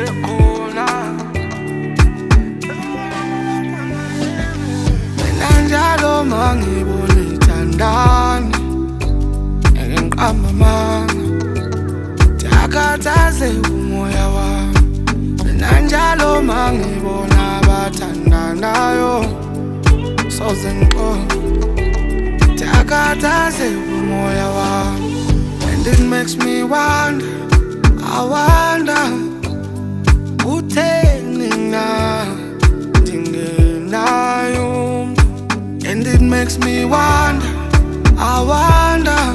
usekhona mina njalo mangibona ithandani ngiqamba amanga ndakhathaze umoya wami mina njalo mangibona abathandanayo soze ngiqonde ndakhathaze umoya wami and it makes me wonder I wonder utheni na ndingenayo and it makes me wonder I wonder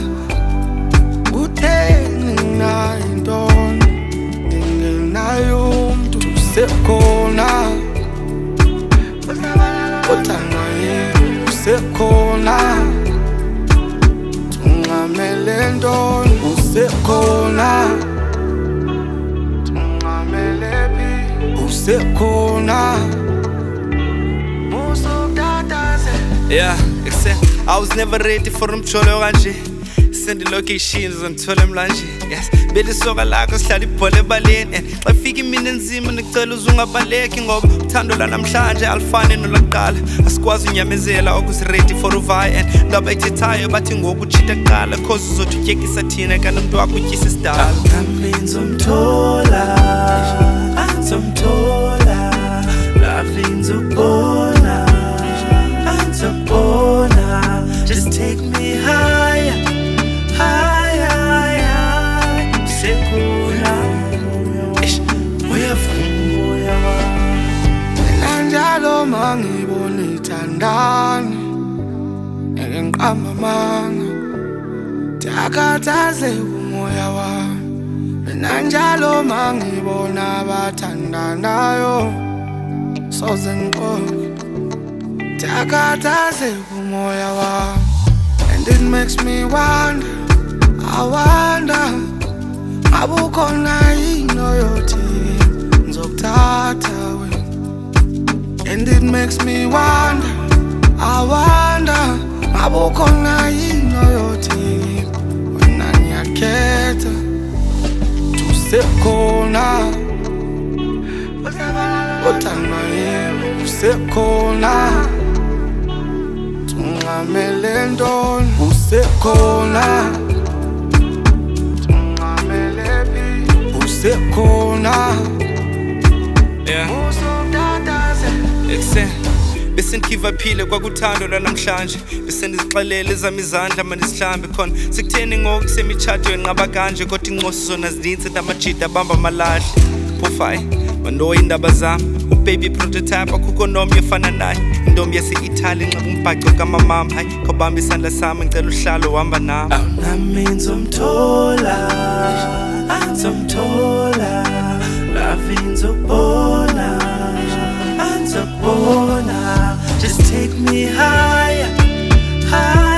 utheni na intoni ndingenayo umuntu usekhona uthanda yena usekhona tungamele ntoni usekhona tungamele phi usekhona musokuthathaze. Yeah, except I was never ready for umjolo kanje. Send the locations ngithole mlanje. Yes, belisoka lakho sihlala ibhola ebaleni and xa fika imini enzima ngicela uzungabaleki ngoba uthando la namhlanje alifani nolaqala. Asikwazi unyamezela okusiready for uvayi and ndaba ethethayo bathi ngoku uchita kuqala cause uzothi utyekisa thina kanti umuntu wakho utyisa isidala. Nami ngizomthola, ngizomthola, love ngizobona, ngizobona. Just take me higher, higher, higher. Usekhona, moya wami. Mina njalo mangibona ithandani ngiqamba amanga ndakhathaze umoya wami mina njalo mangibona abathandanayo soze ngiqonde ndakhathaze umoya wami and it makes me wonder I wonder abukhona yini oyothi ngizokuthatha wena and it makes me wonder I wonder abukhona yini oyothi wena ngiyakhetha usekhona uthanda yena usekhona tungamele ntoni usekhona tungamele phi usekhona Yeah, musokuthathaze. except bese ngivaphile kwakuthando lanamhlanje bese ndizixelele ezami izandla manje sihlambe khona sekutheni ngoku semitshato yenqaba kanje kodwa inqosi zona zininzi ndamajida abamba amalahle phofayi mando indaba zami ubaby prototype akukho nomnye efana naye intombi yase-Italy nxiba umbhaco kamamam hayi khawubamba isandla sami ngicela uhlalo uhamba nami. Nami ngizomthola, ngizomthola, love ngizobona, ngizobona. Just take me higher, higher.